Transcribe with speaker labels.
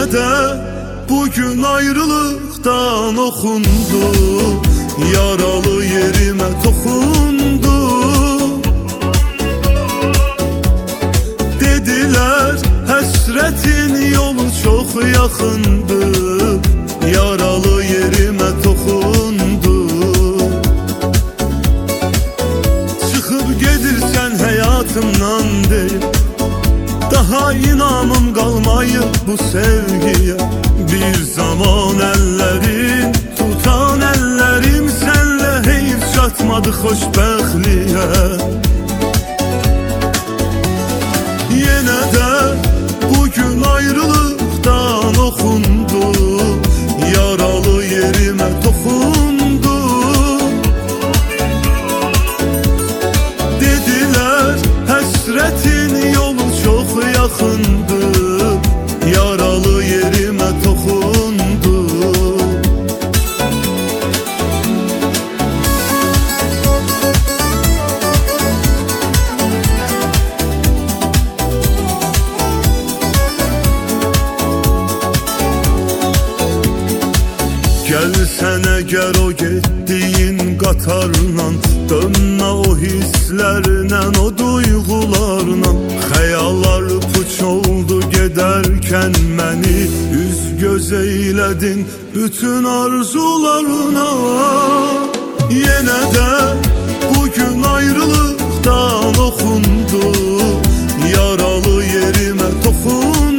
Speaker 1: de bugün ayrılıktan okundu, yaralı yerime dokundu. Dediler hasretin yolu çok yakındı, yaralı yerime dokundu. Çıkıp gedirsen hayatımdan değil, daha inamım kalmayıp bu sevgiye. Bir zaman ellerin tutan ellerim senle heyif çatmadı xoşbəxtliyə. Yenə də bugün ayrılıqdan okundu, yaralı yerime dokundu. Dediler hasretin yolu çok yakındı, yaralı yerime dokundu. Gelsen eğer o gittiğin qatarla, dönme o hislerle, o duygularla. Xəyallar puç oldu giderken məni, üz göz eyledin bütün arzularına. Yenə də bugün ayrılıktan okundu, yaralı yerime dokundu.